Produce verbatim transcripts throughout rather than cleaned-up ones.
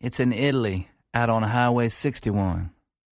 It's in Italy, out on Highway sixty-one.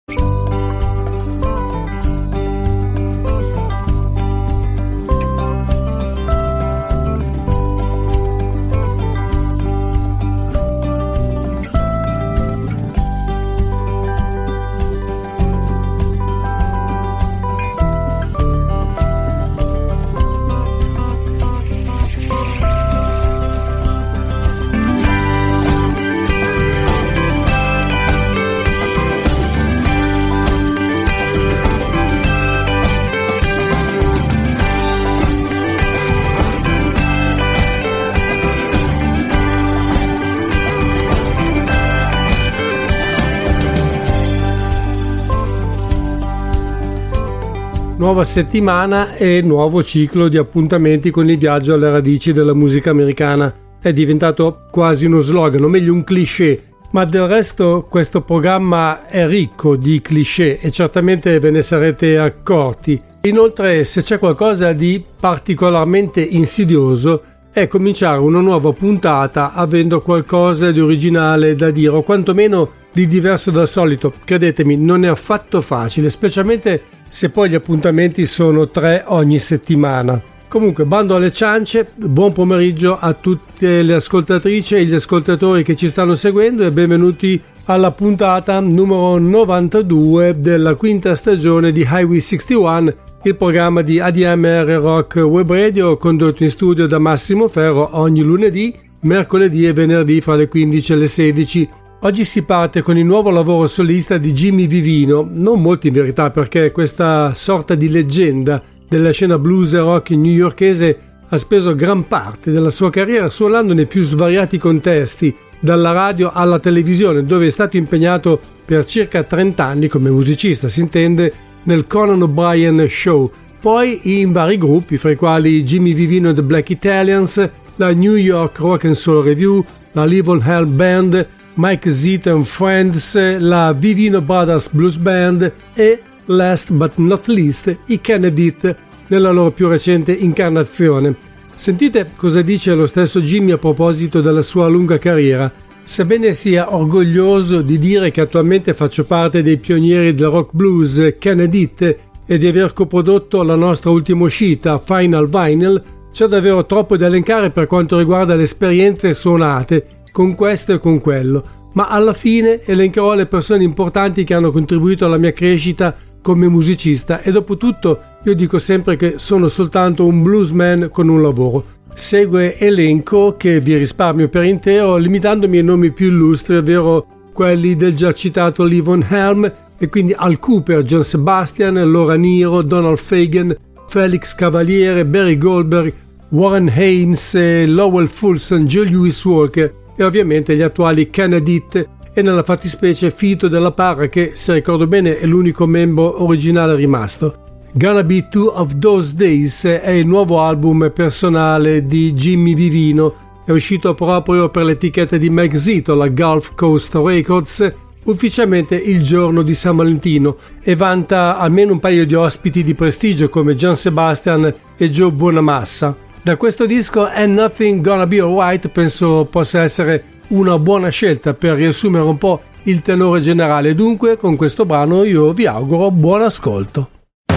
Nuova settimana e nuovo ciclo di appuntamenti con il viaggio alle radici della musica americana. È diventato quasi uno slogan, o meglio un cliché, ma del resto questo programma è ricco di cliché e certamente ve ne sarete accorti. Inoltre, se c'è qualcosa di particolarmente insidioso, è cominciare una nuova puntata avendo qualcosa di originale da dire, o quantomeno di diverso dal solito. Credetemi, non è affatto facile, specialmente se poi gli appuntamenti sono tre ogni settimana. Comunque, bando alle ciance, buon pomeriggio a tutte le ascoltatrici e gli ascoltatori che ci stanno seguendo e benvenuti alla puntata numero novantadue della quinta stagione di Highway sessantuno, il programma di A D M R Rock Web Radio condotto in studio da Massimo Ferro ogni lunedì, mercoledì e venerdì fra le quindici e le sedici. Oggi si parte con il nuovo lavoro solista di Jimmy Vivino, non molto in verità perché questa sorta di leggenda della scena blues e rock newyorkese ha speso gran parte della sua carriera suonando nei più svariati contesti, dalla radio alla televisione, dove è stato impegnato per circa trenta anni come musicista, si intende, nel Conan O'Brien Show, poi in vari gruppi, fra i quali Jimmy Vivino and the Black Italians, la New York Rock and Soul Review, la Live on Hell Band, Mike Zito and Friends, la Vivino Brothers Blues Band e, last but not least, i Kennedy nella loro più recente incarnazione. Sentite cosa dice lo stesso Jimmy a proposito della sua lunga carriera. Sebbene sia orgoglioso di dire che attualmente faccio parte dei pionieri del rock blues Kennedy e di aver coprodotto la nostra ultima uscita, Final Vinyl, c'è davvero troppo da elencare per quanto riguarda le esperienze suonate con questo e con quello, ma alla fine elencherò le persone importanti che hanno contribuito alla mia crescita come musicista e dopo tutto io dico sempre che sono soltanto un bluesman con un lavoro. Segue elenco che vi risparmio per intero limitandomi ai nomi più illustri, ovvero quelli del già citato Levon Helm e quindi Al Cooper, John Sebastian, Laura Nyro, Donald Fagen, Felix Cavaliere, Barry Goldberg, Warren Haynes, Lowell Fulson, Joe Louis Walker e ovviamente gli attuali Kennedy e nella fattispecie Fito della Parra che, se ricordo bene, è l'unico membro originale rimasto. Gonna Be Two of Those Days è il nuovo album personale di Jimmy Vivino, è uscito proprio per l'etichetta di Mike Zito, la Gulf Coast Records, ufficialmente il giorno di San Valentino e vanta almeno un paio di ospiti di prestigio come John Sebastian e Joe Bonamassa. Da questo disco And Nothing Gonna Be Alright penso possa essere una buona scelta per riassumere un po' il tenore generale. Dunque, con questo brano io vi auguro buon ascolto.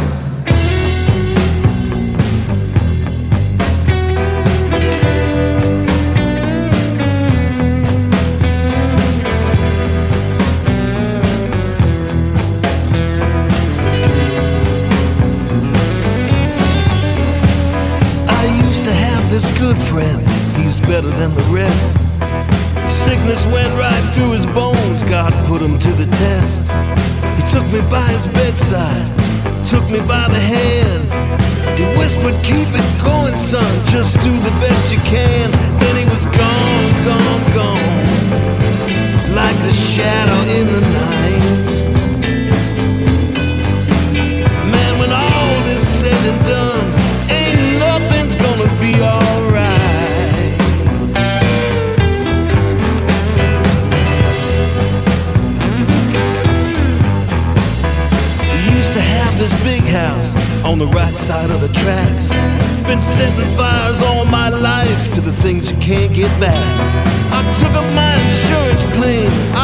Good friend, he's better than the rest. Sickness went right through his bones, God put him to the test. He took me by his bedside, took me by the hand. He whispered, keep it going, son, just do the best you can. Then he was gone, gone, gone, like a shadow in the night. Man, when all is said and done, ain't nothing's gonna be alright. This big house on the right side of the tracks. Been setting fires all my life to the things you can't get back. I took up my insurance claim,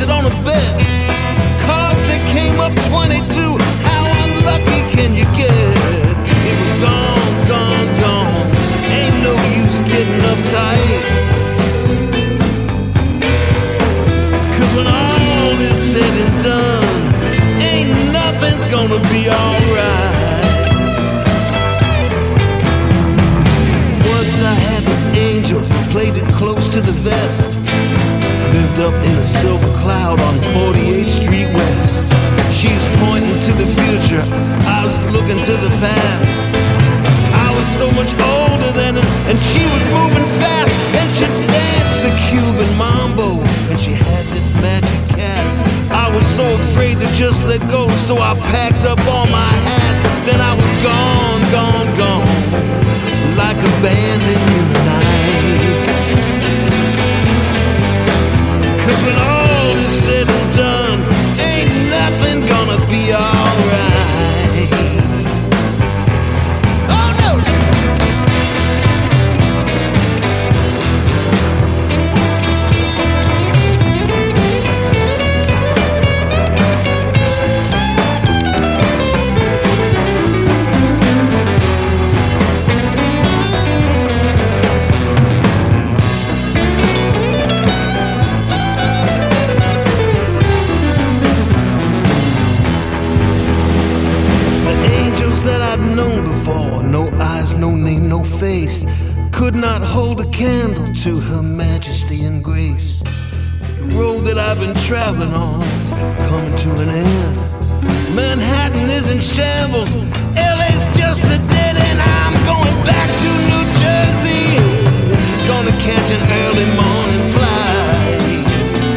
it on a bet. Cards that came up twenty-two, how unlucky can you get? It was gone, gone, gone. Ain't no use getting uptight. Cause when all is said and done, ain't nothing's gonna be alright. Once I had this angel, played it close to the vest. Lived up in a silver cloud on forty-eighth Street West. She was pointing to the future, I was looking to the past. I was so much older than her, and she was moving fast. And she danced the Cuban mambo, and she had this magic cat. I was so afraid to just let go, so I packed up all my hats. Then I was gone, gone, gone, like a bandit in the night. Cause when all is said and done, ain't nothing gonna be alright. Oh no! Could not hold a candle to her majesty and grace. The road that I've been traveling on is coming to an end. Manhattan is in shambles, L A's just a dead end. I'm going back to New Jersey, gonna catch an early morning flight.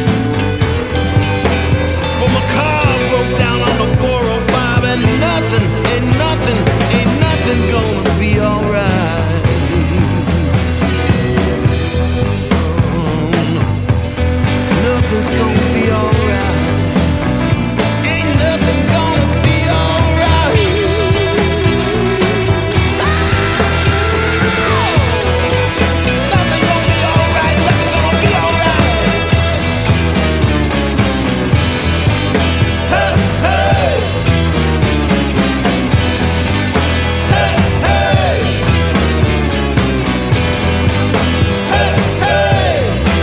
But my car broke down on the four oh five, and nothing, ain't nothing, ain't nothing gonna be alright. Nothing's gonna be alright. Ain't nothing gonna be alright. Nothing gonna be alright. Nothing gonna be alright. Hey, hey. Hey, hey. Hey, hey.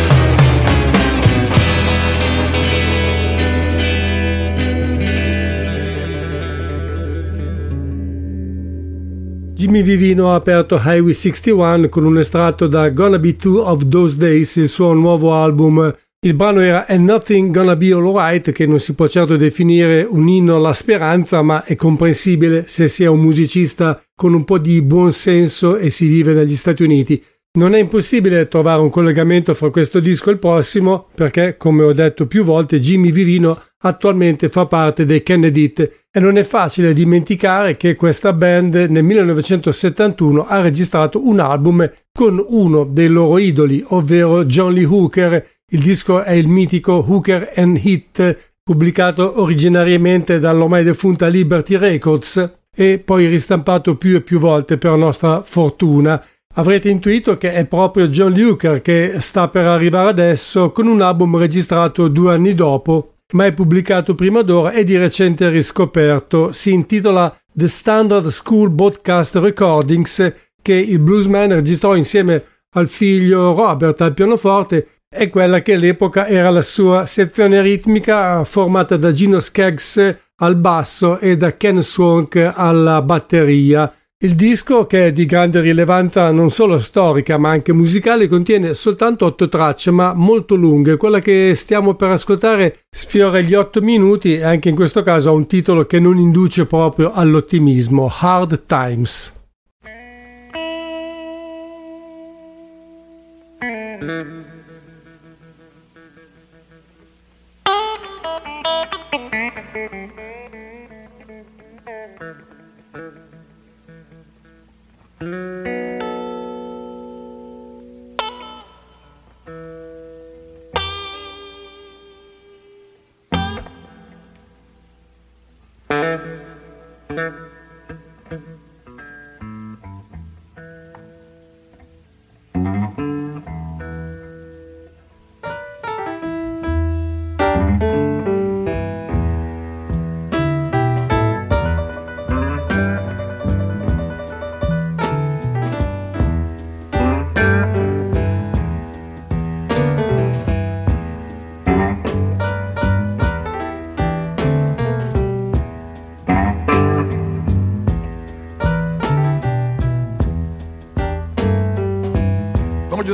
Jimmy Vivino ha aperto Highway sessantuno con un estratto da Gonna Be Two of Those Days, il suo nuovo album. Il brano era And Nothing Gonna Be Alright, che non si può certo definire un inno alla speranza, ma è comprensibile se si è un musicista con un po' di buon senso e si vive negli Stati Uniti. Non è impossibile trovare un collegamento fra questo disco e il prossimo, perché, come ho detto più volte, Jimmy Vivino attualmente fa parte dei Kennedy e non è facile dimenticare che questa band nel millenovecentosettantuno ha registrato un album con uno dei loro idoli, ovvero John Lee Hooker. Il disco è il mitico Hooker and Hit, pubblicato originariamente dall'ormai defunta Liberty Records e poi ristampato più e più volte per nostra fortuna. Avrete intuito che è proprio John Lee Hooker che sta per arrivare adesso con un album registrato due anni dopo, ma è pubblicato prima d'ora e di recente riscoperto. Si intitola The Standard School Broadcast Recordings, che il bluesman registrò insieme al figlio Robert al pianoforte e quella che all'epoca era la sua sezione ritmica, formata da Gino Skaggs al basso e da Ken Swank alla batteria. Il disco, che è di grande rilevanza non solo storica ma anche musicale, contiene soltanto otto tracce ma molto lunghe. Quella che stiamo per ascoltare sfiora gli otto minuti e anche in questo caso ha un titolo che non induce proprio all'ottimismo: Hard Times.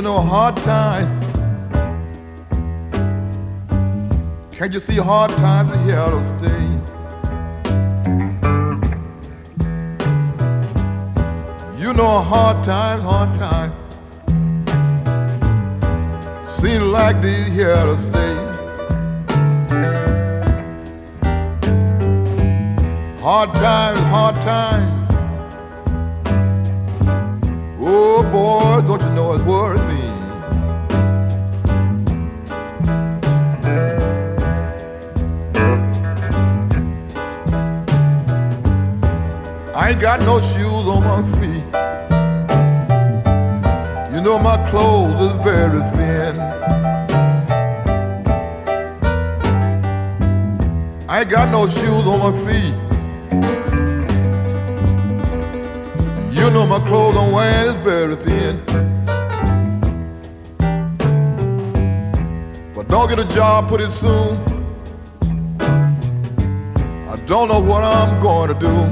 know hard time? Can't you see hard times are here to stay? You know hard times, hard times seem like they're here to stay. Hard times, hard times. Oh boy, don't you know it's worth me? I ain't got no shoes on my feet. You know my clothes is very thin. I ain't got no shoes on my feet. You know my clothes I'm wearing is very thin. But don't get a job pretty soon. I don't know what I'm going to do.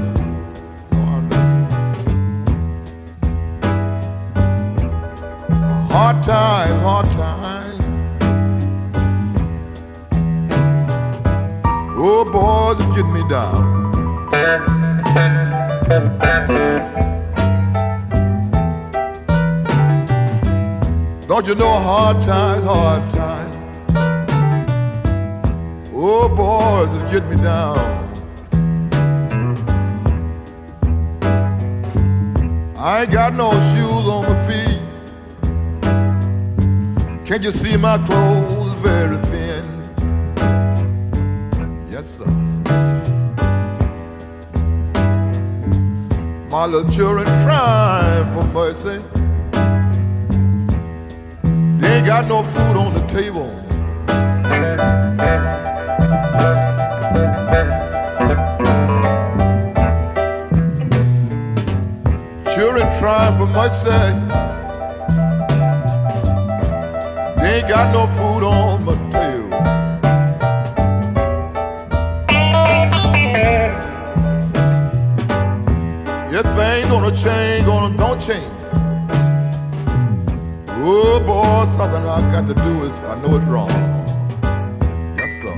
Hard times, hard times. Oh boy, it's getting me down. Don't you know hard times, hard times. Oh boy, it's getting me down. I ain't got no shoes on my feet. Can't you see my clothes very thin? Yes, sir. My little children crying for mercy. They ain't got no food on the table. Children crying for mercy. They ain't got no food on my table. Your thing gonna change, gonna don't change. Oh boy, something I got to do is I know it's wrong. Yes, sir.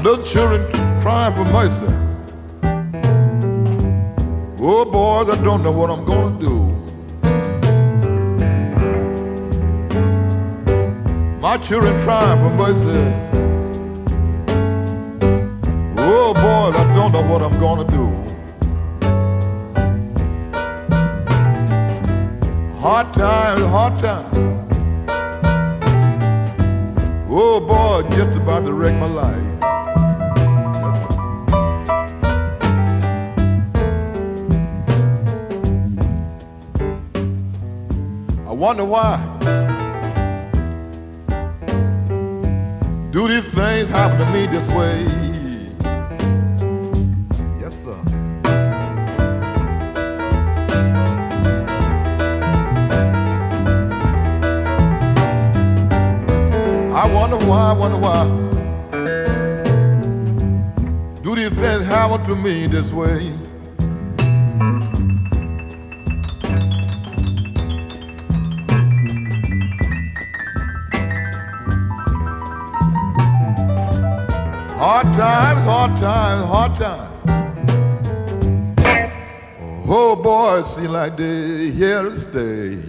little children crying for mercy. Oh, boys, I don't know what I'm gonna do. My children crying for mercy. Oh, boys, I don't know what I'm gonna do. Hard times, hard times. Oh, boy, just about to wreck my life. I wonder why do these things happen to me this way? Yes, sir. I wonder why, I wonder why do these things happen to me this way? Hard times, hard times, hard times. Oh boy, it seems like they're here to stay.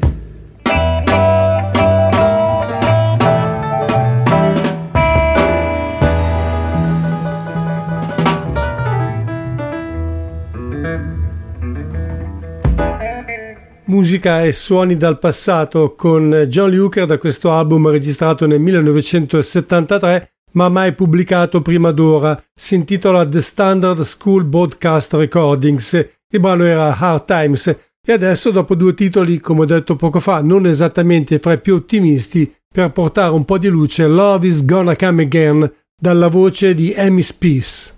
Musica e suoni dal passato con John Lee Hooker, da questo album registrato nel millenovecentosettantatré ma mai pubblicato prima d'ora. Si intitola The Standard School Broadcast Recordings. Il brano era Hard Times e adesso, dopo due titoli, come ho detto poco fa, non esattamente fra i più ottimisti, per portare un po' di luce, Love Is Gonna Come Again, dalla voce di Amy Speace.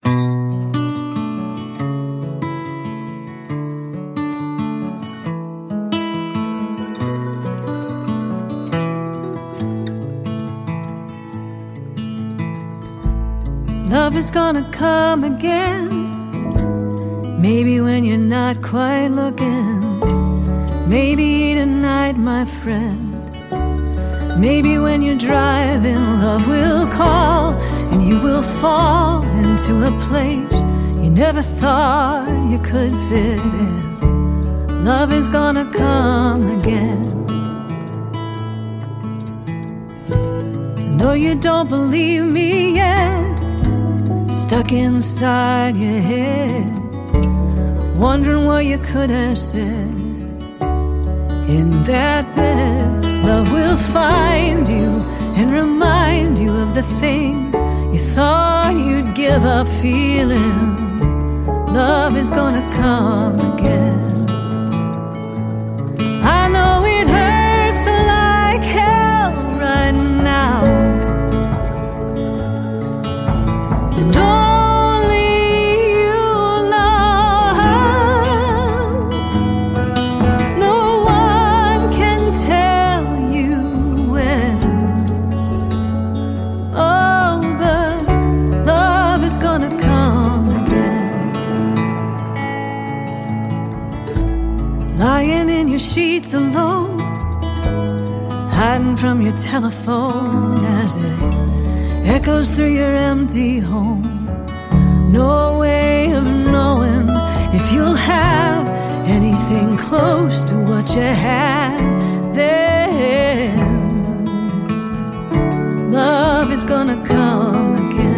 Love is gonna come again, maybe when you're not quite looking, maybe tonight, my friend, maybe when you're driving, love will call and you will fall into a place you never thought you could fit in. Love is gonna come again. I know you don't believe me yet, stuck inside your head, wondering what you could have said. In that bed, love will find you and remind you of the things you thought you'd give up feeling. Love is gonna come again. I know it hurts like hell right now, and only you know. No one can tell you when. Oh, but love is gonna come again. Lying in your sheets alone, hiding from your telephone as it echoes through your empty home. No way of knowing if you'll have anything close to what you had then. Love is gonna come again.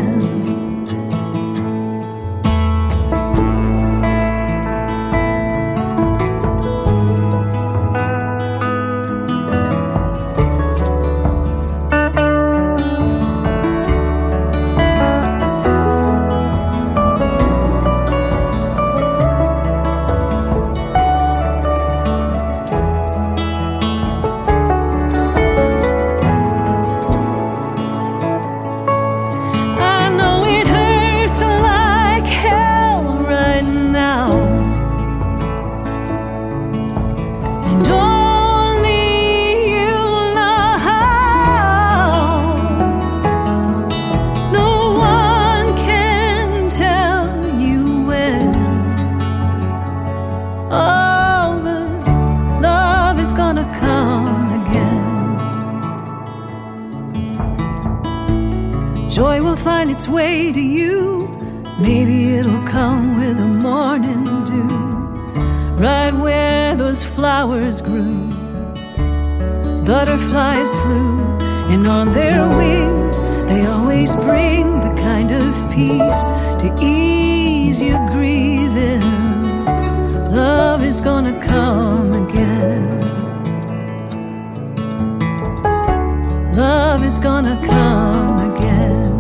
Joy will find find its way to you. Maybe it'll come with the morning dew, right where those flowers grew. Butterflies flew, and on their wings they always bring the kind of peace to ease your grieving. Love is gonna come again. Love is gonna come again.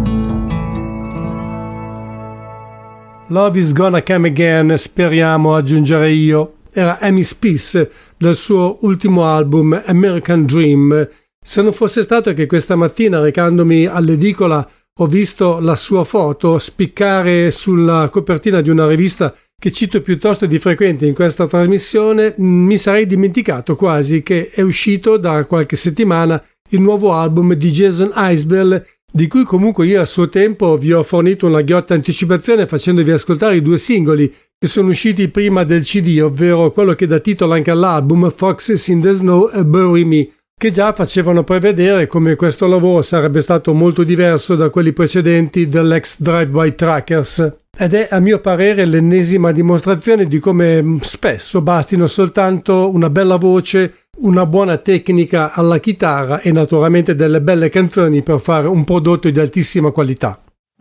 Love is gonna come again, speriamo, aggiungerei io. Era Amy Speace del suo ultimo album American Dream. Se non fosse stato che questa mattina, recandomi all'edicola, ho visto la sua foto spiccare sulla copertina di una rivista che cito piuttosto di frequente in questa trasmissione, mi sarei dimenticato quasi che è uscito da qualche settimana il nuovo album di Jason Isbell, di cui comunque io a suo tempo vi ho fornito una ghiotta anticipazione facendovi ascoltare i due singoli che sono usciti prima del C D, ovvero quello che dà titolo anche all'album, Foxes in the Snow e Bury Me, che già facevano prevedere come questo lavoro sarebbe stato molto diverso da quelli precedenti dell'ex Drive-By Truckers. Ed è a mio parere l'ennesima dimostrazione di come spesso bastino soltanto una bella voce, una buona tecnica alla chitarra e naturalmente delle belle canzoni per fare un prodotto di altissima qualità.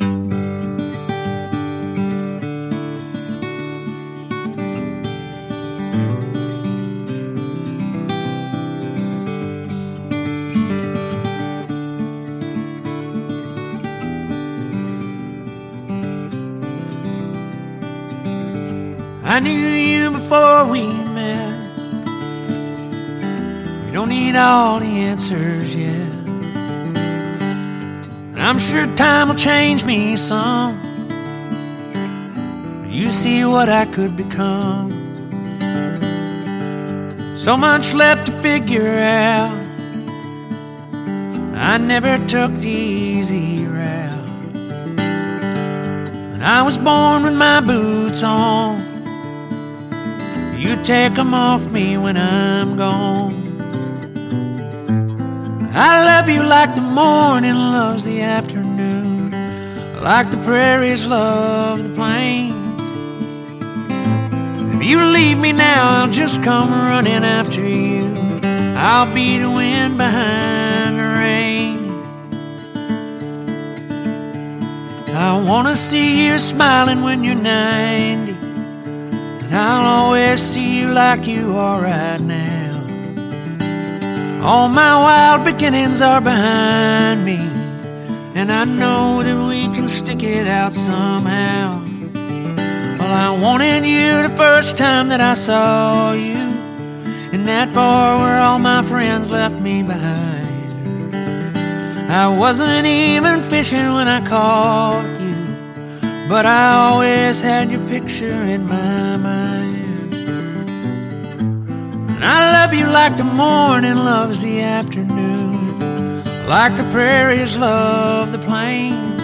I knew you before we met. We don't need all the answers yet. And I'm sure time will change me some. You see what I could become. So much left to figure out. I never took the easy route. And I was born with my boots on. You take them off me when I'm gone. I love you like the morning loves the afternoon, like the prairies love the plains. If you leave me now, I'll just come running after you. I'll be the wind behind the rain. I wanna see you smiling when you're ninety. I'll always see you like you are right now. All my wild beginnings are behind me, and I know that we can stick it out somehow. Well, I wanted you the first time that I saw you, in that bar where all my friends left me behind. I wasn't even fishing when I caught you, but I always had your picture in my mind. And I love you like the morning loves the afternoon, like the prairies love the plains.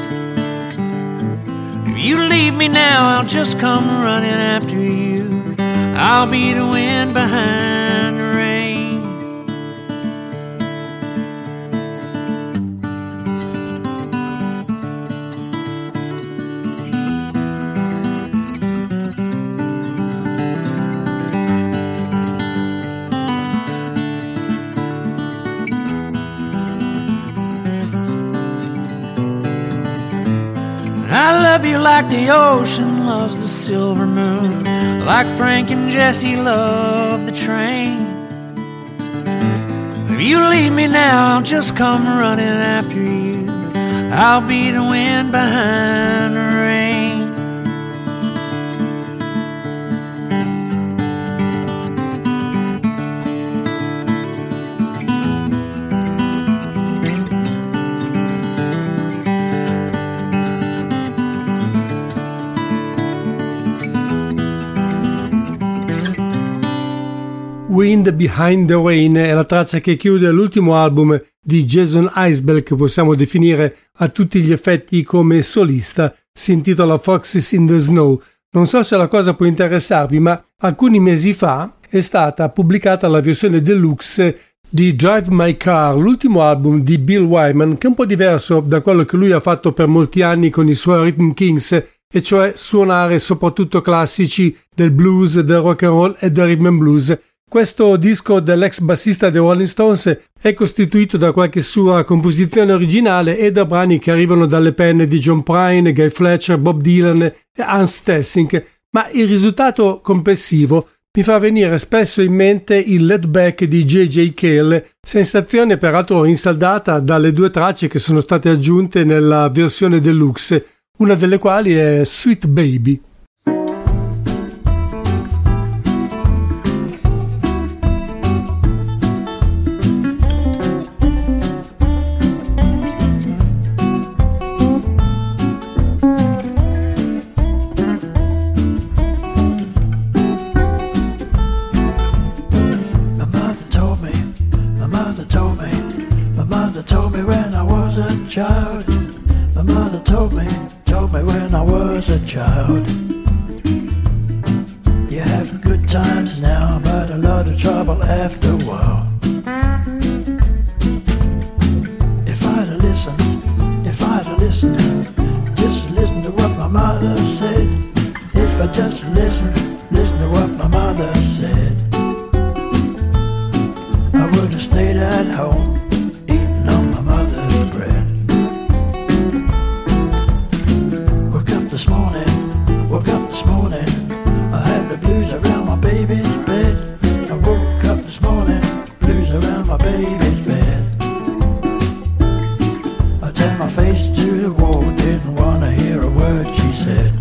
If you leave me now, I'll just come running after you. I'll be the wind behind the rain. I love you like the ocean loves the silver moon, like Frank and Jesse love the train. If you leave me now, I'll just come running after you. I'll be the wind behind the rain. Wind Behind the Rain è la traccia che chiude l'ultimo album di Jason Isbell, che possiamo definire a tutti gli effetti come solista. Si intitola Foxes in the Snow. Non so se la cosa può interessarvi, ma alcuni mesi fa è stata pubblicata la versione deluxe di Drive My Car, l'ultimo album di Bill Wyman, che è un po' diverso da quello che lui ha fatto per molti anni con i suoi Rhythm Kings, e cioè suonare soprattutto classici del blues, del rock and roll e del rhythm and blues. Questo disco dell'ex bassista dei Rolling Stones è costituito da qualche sua composizione originale e da brani che arrivano dalle penne di John Prine, Guy Fletcher, Bob Dylan e Hans Thessink, ma il risultato complessivo mi fa venire spesso in mente il Let Back di J J Cale, sensazione peraltro rinsaldata dalle due tracce che sono state aggiunte nella versione deluxe, una delle quali è Sweet Baby. Child, my mother told me, told me when I was a child. You have good times now, but a lot of trouble after a while. If I'd have listened, if I'd have listened, just listen to what my mother said. If I just listened, listen to what my mother said, I would have stayed at home, eating on my mother's bread. This morning, woke up this morning, I had the blues around my baby's bed. I woke up this morning, blues around my baby's bed. I turned my face to the wall, didn't want to hear a word she said.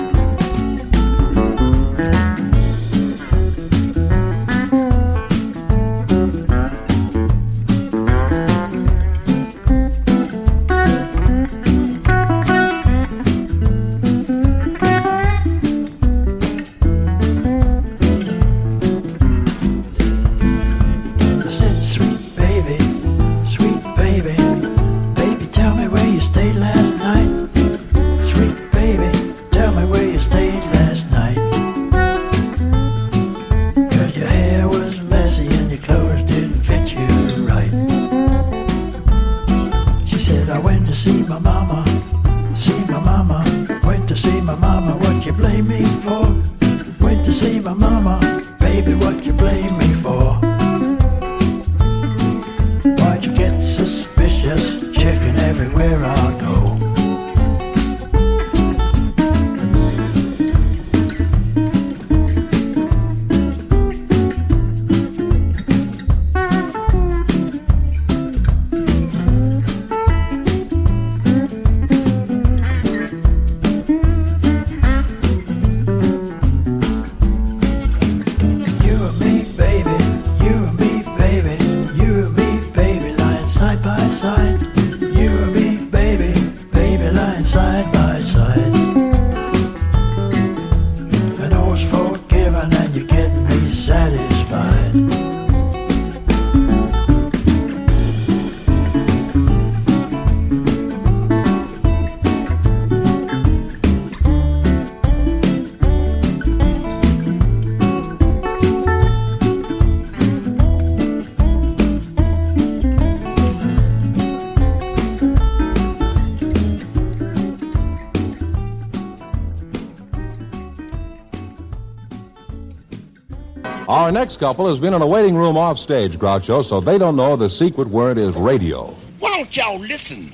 Our next couple has been in a waiting room off stage, Groucho, so they don't know the secret word is radio. Why don't y'all listen?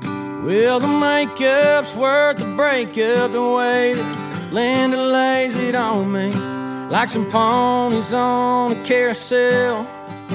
Well, the makeup's worth the breakup, the way that Linda lays it on me, like some ponies on a carousel,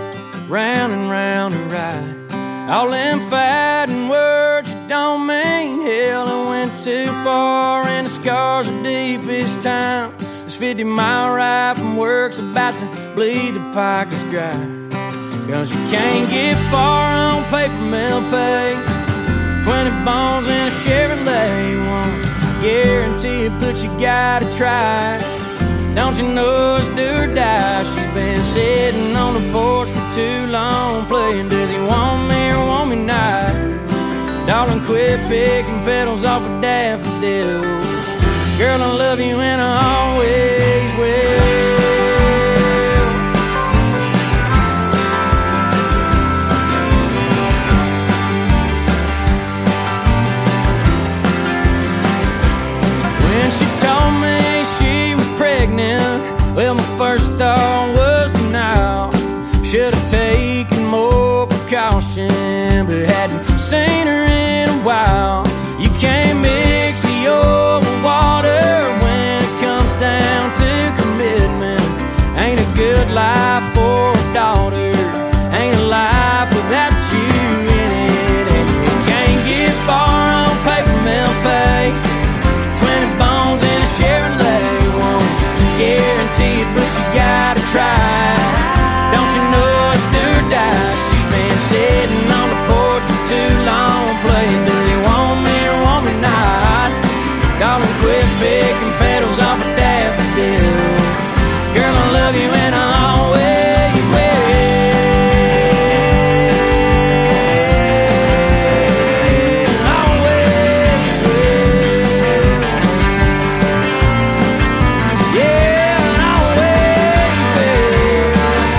round and round and right. All them fighting words that don't mean hell. I went too far and the scars are deep this time. This fifty mile ride from work's about to bleed the pockets dry. Cause you can't get far on paper mill pay. Twenty bones in a Chevrolet won't guarantee it, but you gotta try. Don't you know it's do or die? She's been sitting on the porch for too long, playing does he want me or want me not? Darling, quit picking petals off of daffodils. Girl, I love you and I always will. Should have taken more precaution, but hadn't seen her in a while. You can't mix the oil with water when it comes down to commitment. Ain't a good life for a daughter, ain't a life without you in it. And you can't get far on paper mill pay. Twenty bones in a Chevrolet won't guarantee it, but you gotta try. Don't you know it's do or die? She's been sitting on the porch for too long, playing do they want me or want me not? Darling, quit picking petals off of daffodils. Girl, I love you and I always will. Always will. Yeah, I always will.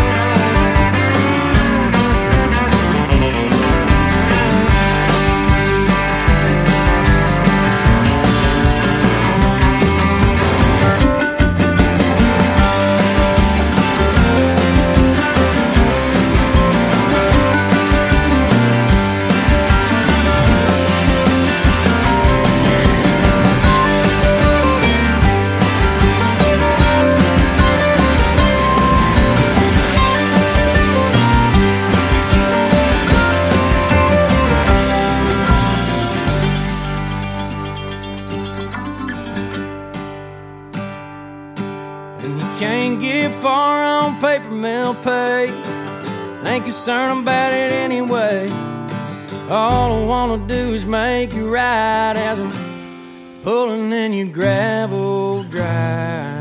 And you can't get far on paper mill pay. Ain't concerned about it anyway. All I wanna do is make you right as I'm pulling in your gravel drive.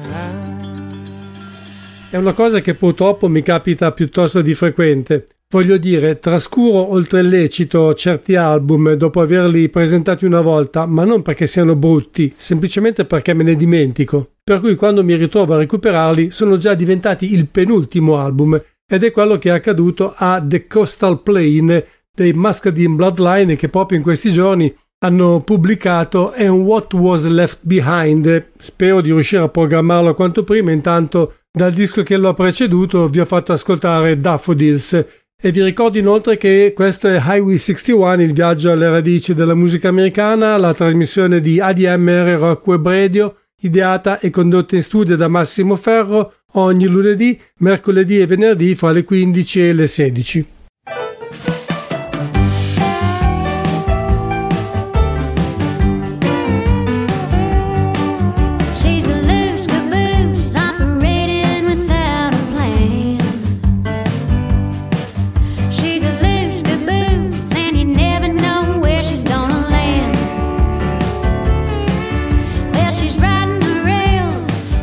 È una cosa che purtroppo mi capita piuttosto di frequente. Voglio dire, trascuro oltre il lecito certi album dopo averli presentati una volta, ma non perché siano brutti, semplicemente perché me ne dimentico. Per cui quando mi ritrovo a recuperarli sono già diventati il penultimo album, ed è quello che è accaduto a The Coastal Plain dei Muscadine Bloodline, che proprio in questi giorni hanno pubblicato And What Was Left Behind. Spero di riuscire a programmarlo quanto prima. Intanto dal disco che lo ha preceduto vi ho fatto ascoltare Daffodils. E vi ricordo inoltre che questo è Highway sessantuno, il viaggio alle radici della musica americana, la trasmissione di A D M R Rock Web Radio, ideata e condotta in studio da Massimo Ferro ogni lunedì, mercoledì e venerdì fra le quindici e le sedici.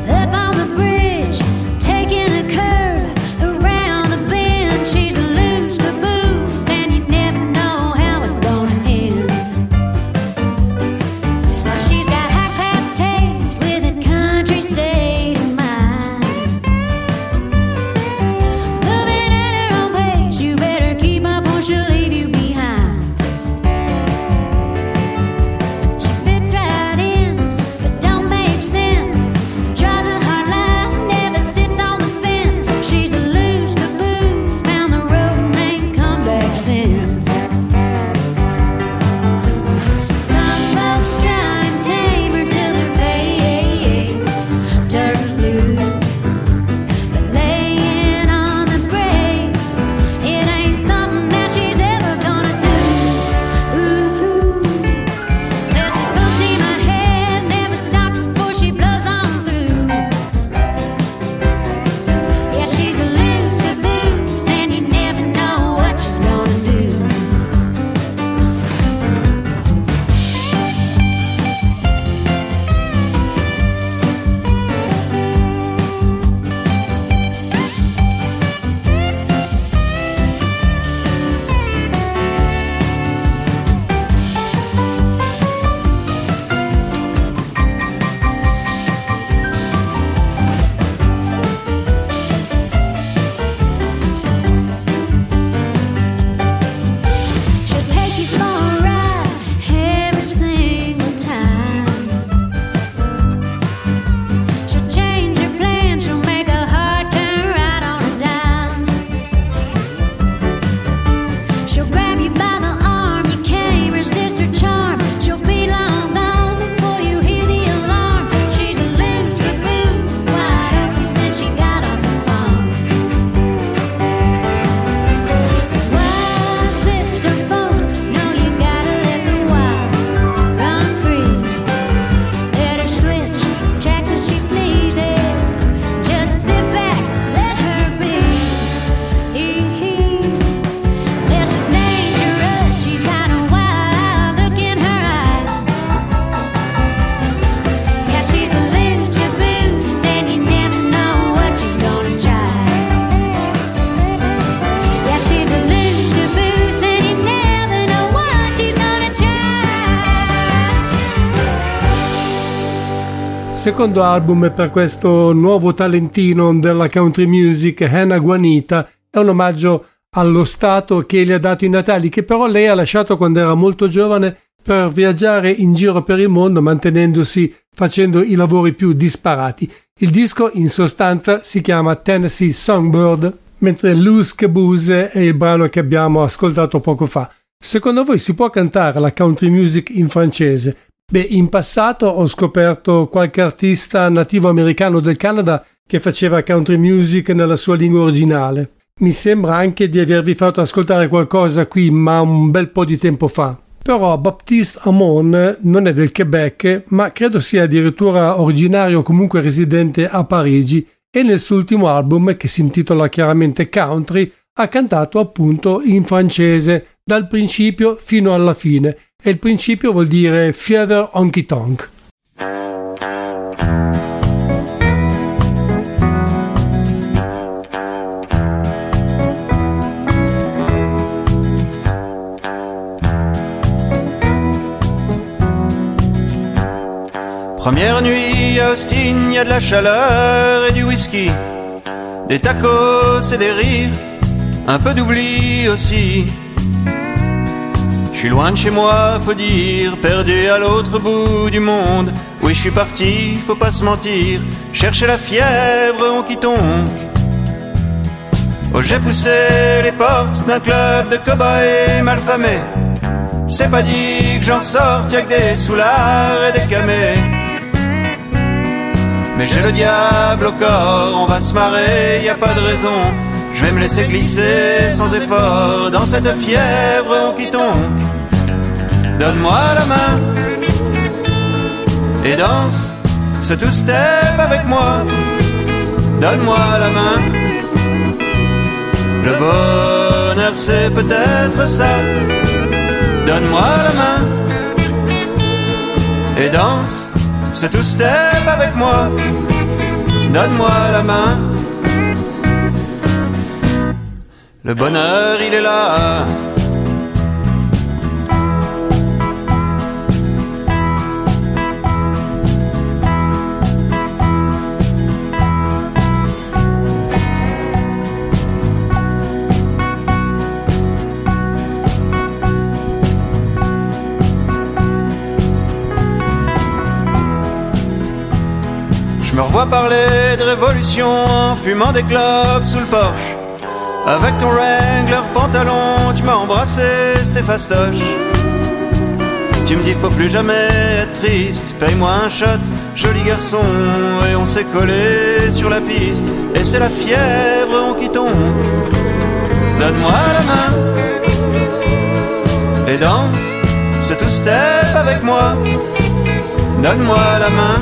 Taking a curve around the bend, she's a loose secondo album per questo nuovo talentino della country music, Hannah Juanita. È un omaggio allo stato che le ha dato i natali, che però lei ha lasciato quando era molto giovane per viaggiare in giro per il mondo, mantenendosi, facendo i lavori più disparati. Il disco in sostanza si chiama Tennessee Songbird, mentre Loose Caboose è il brano che abbiamo ascoltato poco fa. Secondo voi si può cantare la country music in francese? Beh, in passato ho scoperto qualche artista nativo americano del Canada che faceva country music nella sua lingua originale. Mi sembra anche di avervi fatto ascoltare qualcosa qui, ma un bel po' di tempo fa. Però Baptiste Hamon non è del Quebec, ma credo sia addirittura originario o comunque residente a Parigi, e nel suo ultimo album, che si intitola chiaramente Country, ha cantato appunto in francese dal principio fino alla fine, e il principio vuol dire Fièvre honky tonk. Première nuit à Austin, y a de la chaleur et du whisky, des tacos et des rires, un peu d'oubli aussi. Je suis loin de chez moi, faut dire, perdu à l'autre bout du monde. Oui, je suis parti, faut pas se mentir, chercher la fièvre honky-tonk. Oh, j'ai poussé les portes d'un club de cow-boys malfamés. C'est pas dit que j'en ressorte, y'a que des soulards et des camés. Mais j'ai le diable au corps, on va se marrer, y a pas de raison. Je vais me laisser glisser sans effort dans cette fièvre honky-tonk. Donne-moi la main et danse ce two-step avec moi. Donne-moi la main. Le bonheur c'est peut-être ça. Donne-moi la main et danse ce two-step avec moi. Donne-moi la main. Le bonheur il est là. Je me revois parler de révolution en fumant des clopes sous le porche. Avec ton Wrangler pantalon, tu m'as embrassé, c'était fastoche. Tu me dis faut plus jamais être triste, paye-moi un shot, joli garçon. Et on s'est collé sur la piste, et c'est la fièvre honky-tonk. Donne-moi la main et danse ce two-step avec moi. Donne-moi la main.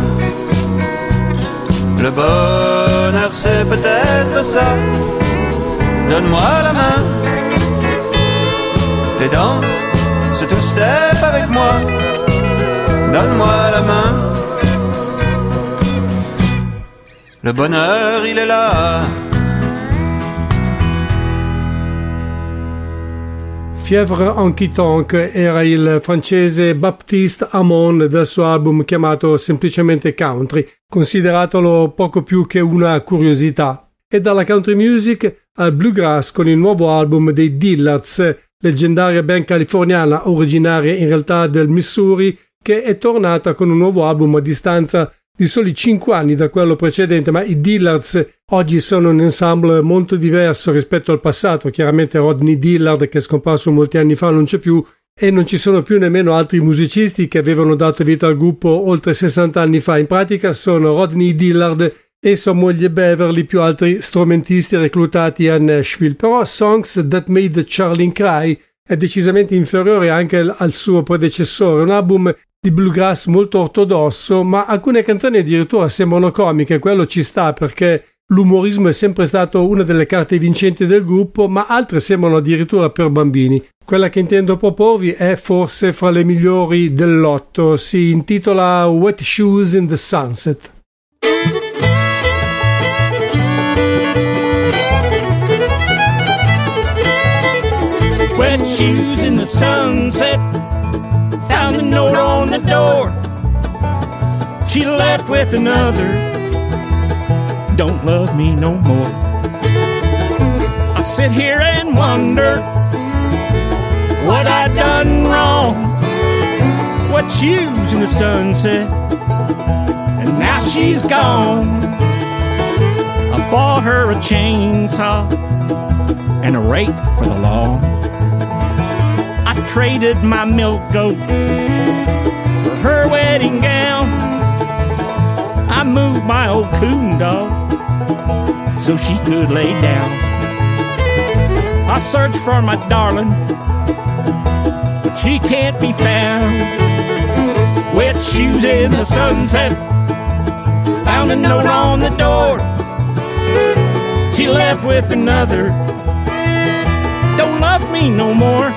Le bonheur c'est peut-être ça. Donne-moi la main et danse ce two-step avec moi. Donne-moi la main. Le bonheur il est là. Fièvre honky tonk era il francese Baptiste Hamon del suo album chiamato semplicemente Country, consideratelo poco più che una curiosità. E dalla country music al bluegrass con il nuovo album dei Dillards, leggendaria band californiana originaria in realtà del Missouri, che è tornata con un nuovo album a distanza di soli cinque anni da quello precedente, ma i Dillards oggi sono un ensemble molto diverso rispetto al passato. Chiaramente Rodney Dillard, che è scomparso molti anni fa, non c'è più, e non ci sono più nemmeno altri musicisti che avevano dato vita al gruppo oltre sessanta anni fa. In pratica sono Rodney Dillard e sua moglie Beverly più altri strumentisti reclutati a Nashville. Però Songs That Made Charlene Cry è decisamente inferiore anche al suo predecessore, un album di bluegrass molto ortodosso, ma alcune canzoni addirittura sembrano comiche. Quello ci sta perché l'umorismo è sempre stato una delle carte vincenti del gruppo, ma altre sembrano addirittura per bambini. Quella che intendo proporvi è forse fra le migliori del lotto, si intitola Wet Shoes in the Sunset. Wet shoes in the sunset, found a note on the door. she left with another. Don't love me no more. I sit here and wonder what I done wrong. What shoes in the sunset, and now she's gone. I bought her a chainsaw and a rake for the lawn. I traded my milk goat for her wedding gown. I moved my old coon dog so she could lay down. I searched for my darling, but she can't be found. Wet shoes in the sunset, found a note on the door. She left with another, don't love me no more.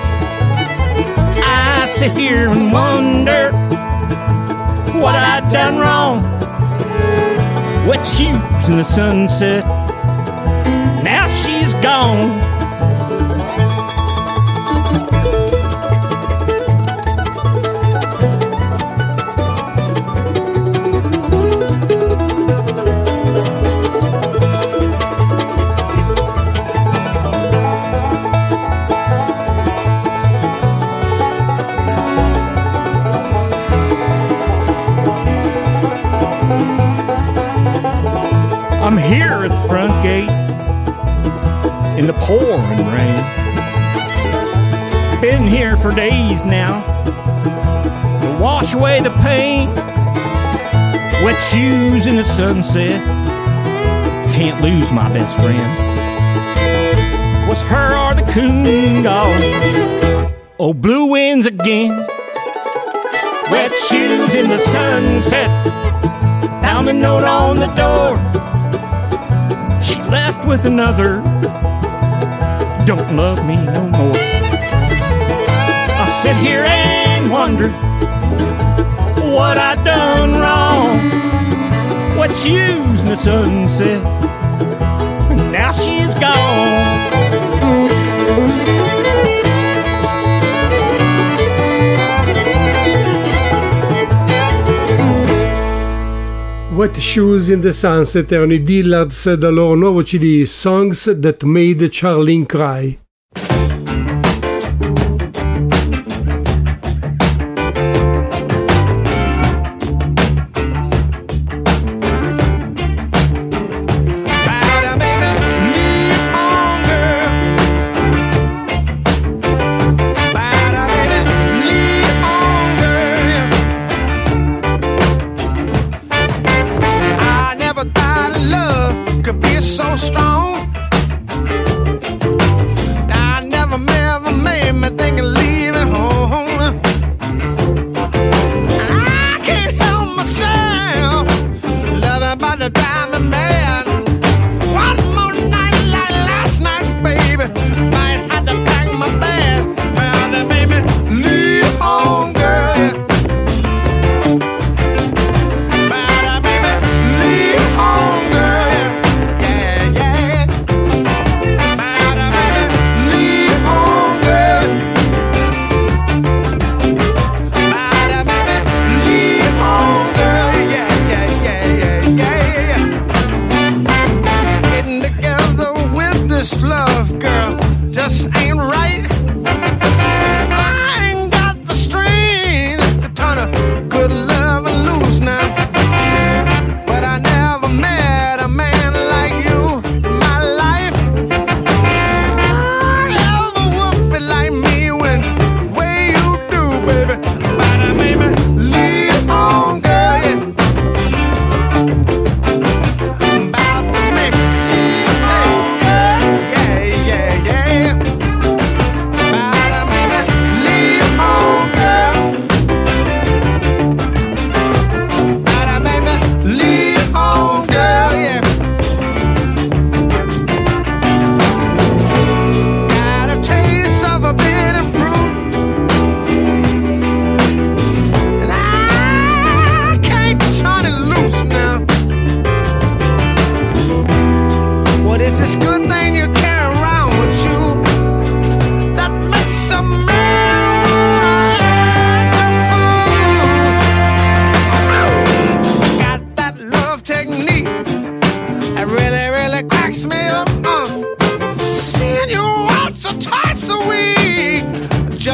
I sit here and wonder what I'd done wrong. Wet shoes in the sunset, now she's gone. I'm here at the front gate in the pouring rain. Been here for days now to wash away the pain. Wet shoes in the sunset, can't lose my best friend. Was her or the coon dog? Oh, blue winds again. Wet shoes in the sunset, found a note on the door. She left with another, don't love me no more. I sit here and wonder what I done wrong. What shoes in the sunset, and now she's gone. Wet Shoes in the Sunset erano i Dillards dal loro nuovo C D Songs That Made Charlene Cry.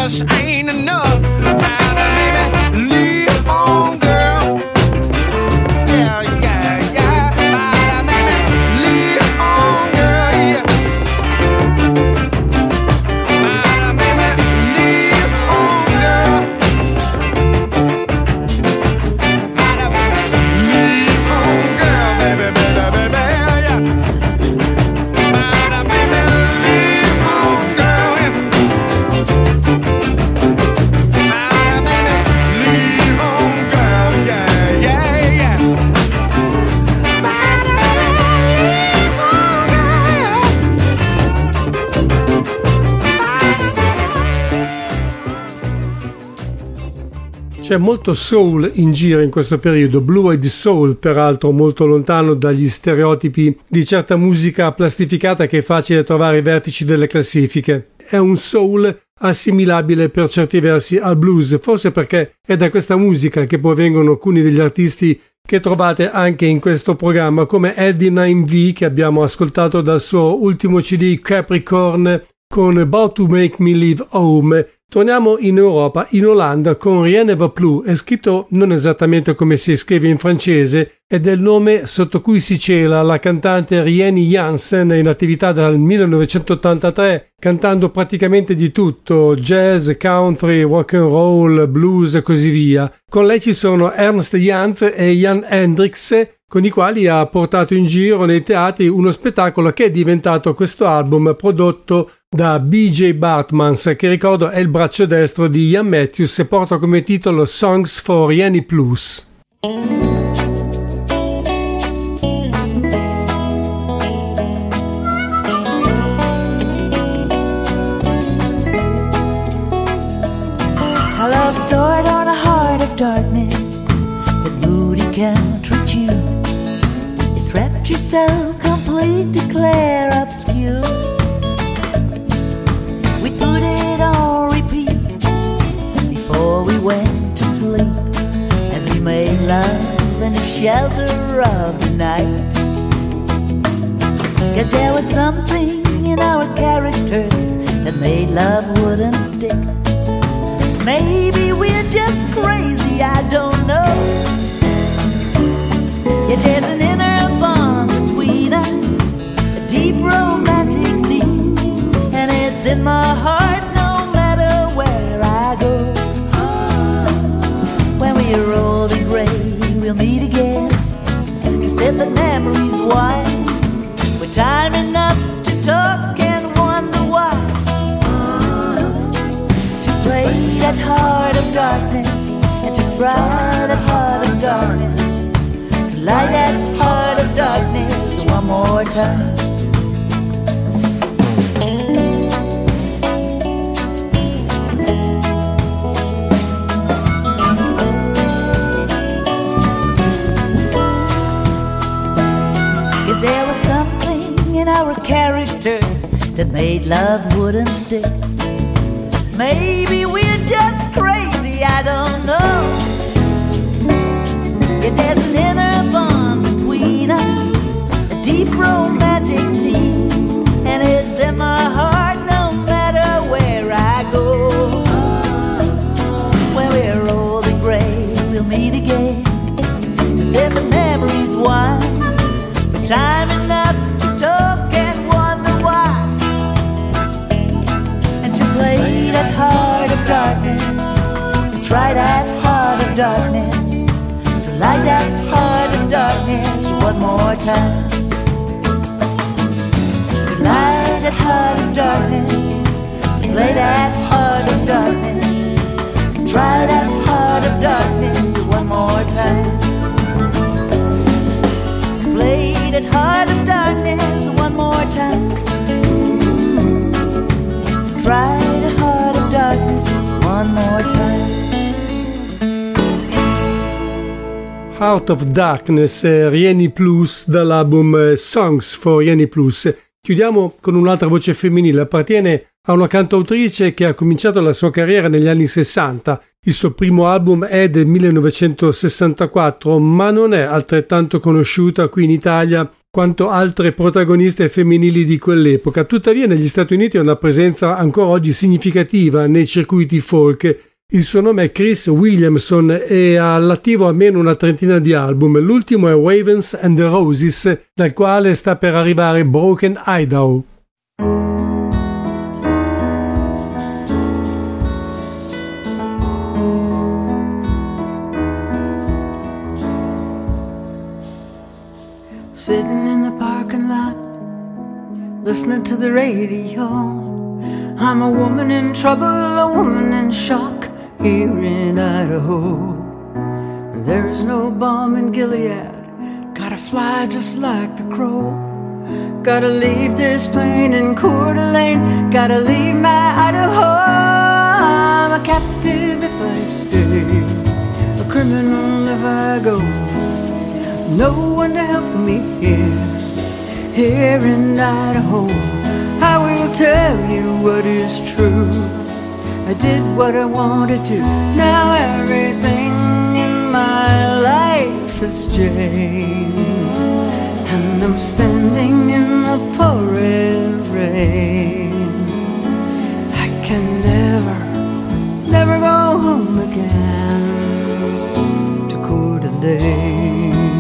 just ain't enough. Now, baby, leave on, girl. Yeah, yeah, yeah. Now, baby, leave on, girl. Yeah. Now, baby, leave on, girl. Now, leave on, girl, baby, baby, baby, yeah. Now, baby, leave on, girl. Yeah. C'è molto soul in giro in questo periodo, Blue-Eyed Soul, peraltro molto lontano dagli stereotipi di certa musica plastificata che è facile trovare ai vertici delle classifiche. È un soul assimilabile per certi versi al blues, forse perché è da questa musica che provengono alcuni degli artisti che trovate anche in questo programma, come Eddie nine V, che abbiamo ascoltato dal suo ultimo C D Capricorn con About to Make Me Leave Home. Torniamo in Europa, in Olanda, con Rien ne va plus, è scritto non esattamente come si scrive in francese, ed è il nome sotto cui si cela la cantante Rieni Jansen, in attività dal millenovecentottantatré, cantando praticamente di tutto, jazz, country, rock and roll, blues e così via. Con lei ci sono Ernst Jans e Jan Hendricks, con i quali ha portato in giro nei teatri uno spettacolo che è diventato questo album prodotto da B J Bartmans, che ricordo è il braccio destro di Ian Matthews e porta come titolo Songs for Rieni Plus. A love sword on a heart of darkness that booty can't reach you. It's wrapped yourself complete, declare obscure. We put it on repeat before we went to sleep, as we made love in the shelter of the night. 'Cause there was something in our characters that made love wouldn't stick. Maybe we're just crazy, I don't know. Yet there's an inner bond between us, a deep romantic need, and it's in my heart no matter where I go. When we're old and gray, we'll meet again to set the memories wide, with time enough to talk and wonder why. To play that heart of darkness, and to try that heart of darkness, to light that heart of darkness one more time. There was something in our characters that made love wouldn't stick. Maybe we're just crazy, I don't know. Yet there's an inner bond between us, a deep romantic need, and it's in my heart no matter where I go. When we're old and gray, we'll meet again to set the memories wide. Time enough to talk and wonder why, and to play that heart of darkness, to try that heart of darkness, to light that heart of darkness one more time. To light that heart of darkness, to play that heart of darkness, to try that heart of darkness one more time. Play that heart of darkness one more time. Try the heart of darkness one more time. Heart of Darkness, Rieni Plus, dall'album Songs for Rieni Plus. Chiudiamo con un'altra voce femminile, appartiene a una cantautrice che ha cominciato la sua carriera negli anni sessanta. Il suo primo album è del millenovecentosessantaquattro, ma non è altrettanto conosciuta qui in Italia quanto altre protagoniste femminili di quell'epoca. Tuttavia negli Stati Uniti ha una presenza ancora oggi significativa nei circuiti folk. Il suo nome è Chris Williamson e ha all'attivo almeno una trentina di album. L'ultimo è Ravens and the Roses, dal quale sta per arrivare Broken Idaho. Sitting in the parking lot, listening to the radio. I'm a woman in trouble, a woman in shock, here in Idaho. There is no balm in Gilead, gotta fly just like the crow. Gotta leave this plane in Coeur d'Alene, gotta leave my Idaho. I'm a captive if I stay, a criminal if I go. No one to help me here, here in Idaho. I will tell you what is true. I did what I wanted to. Now everything in my life has changed, and I'm standing in the pouring rain. I can never, never go home again to Coeur d'Alene.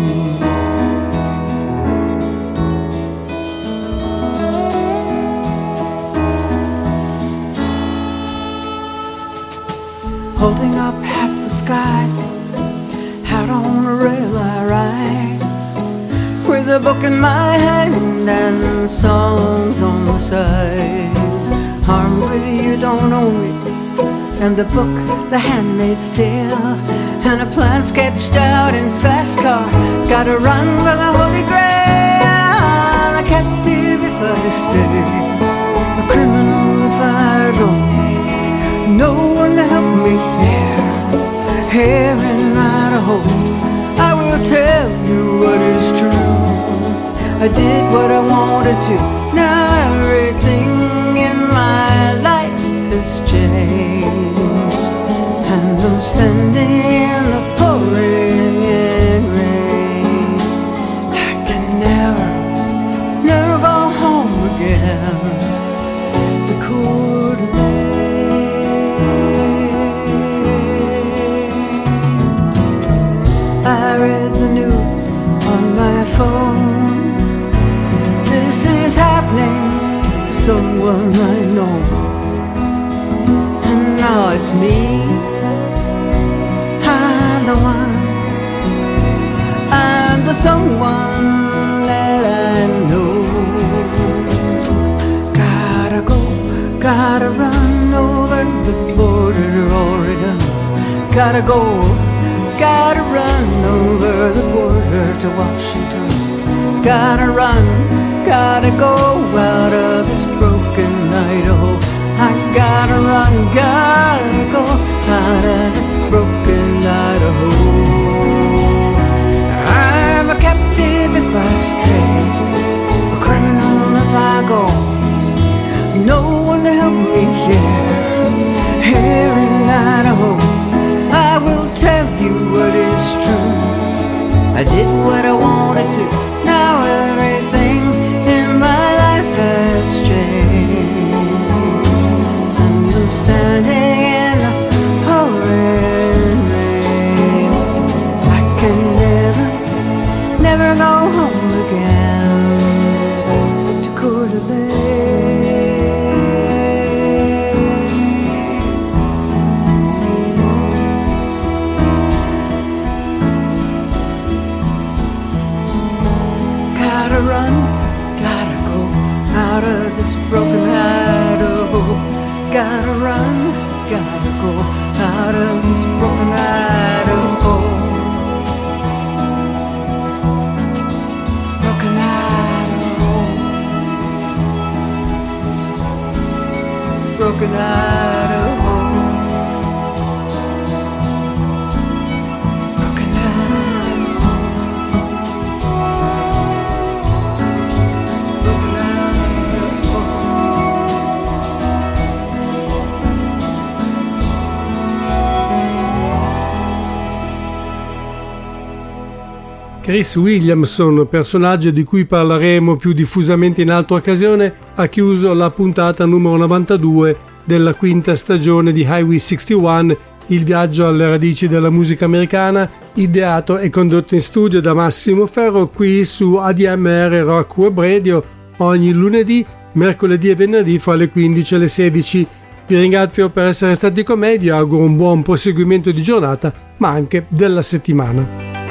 Holding up half the sky, out on a rail I ride, with a book in my hand and songs on the side. Armed with You Don't Own Me, and the book The Handmaid's Tale, and a plan sketched out in fast car. Gotta run for the Holy Grail. I'm a captive if I stay, a criminal if I go. No one to help me here, here in Idaho. I will tell you what is true. I did what I wanted to. Now everything in my life has changed, and I'm standing in the pouring rain. I can never, never go home again to Coeur d'Alene. I read the news on my phone. This is happening to someone I know, and now it's me. I'm the one, I'm the someone that I know. Gotta go, gotta run over the border Oregon. Gotta go, gotta run over the border to Washington. Gotta run, gotta go out of this broken Idaho. I gotta run, gotta go out of this broken Idaho. I'm a captive if I stay, a criminal if I go. No one to help me here, here in Idaho. I will tell you what is true. I did what I wanted to. Now everything in my life has changed, and I'm standing in the pouring rain. I can never, never go home again to Coeur d'Alene. Gotta run, gotta go out of this broken Idaho. Gotta run, gotta go out of this broken Idaho. Broken Idaho. Broken Idaho. Broken Idaho. Chris Williamson, personaggio di cui parleremo più diffusamente in altra occasione, ha chiuso la puntata numero novantadue della quinta stagione di Highway sessantuno, il viaggio alle radici della musica americana, ideato e condotto in studio da Massimo Ferro qui su A D M R Rock Web Radio ogni lunedì, mercoledì e venerdì fra le quindici e le sedici. Vi ringrazio per essere stati con me, vi auguro un buon proseguimento di giornata ma anche della settimana.